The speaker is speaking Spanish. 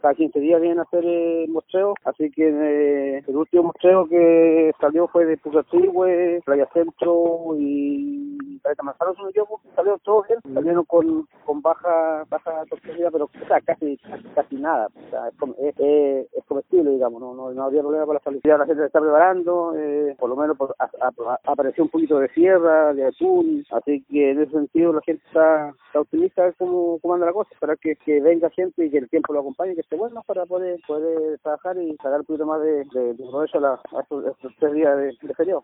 cada 15 días vienen a hacer muestreos, así que el último muestreo que salió fue de Pucatihue, Playa Centro y Caleta Manzano, salieron todos bien, salieron con baja toxicidad, pero o sea, casi nada, o sea, es comestible, digamos, no había problema para la salud. Ya la gente se está preparando, por lo menos apareció un poquito de sierra, de atún, así que en ese sentido la gente está optimista de cómo anda la cosa, esperar que venga gente y que el tiempo lo acompañe, que esté bueno para poder trabajar y sacar un poquito más de provecho a estos 3 días de feriado.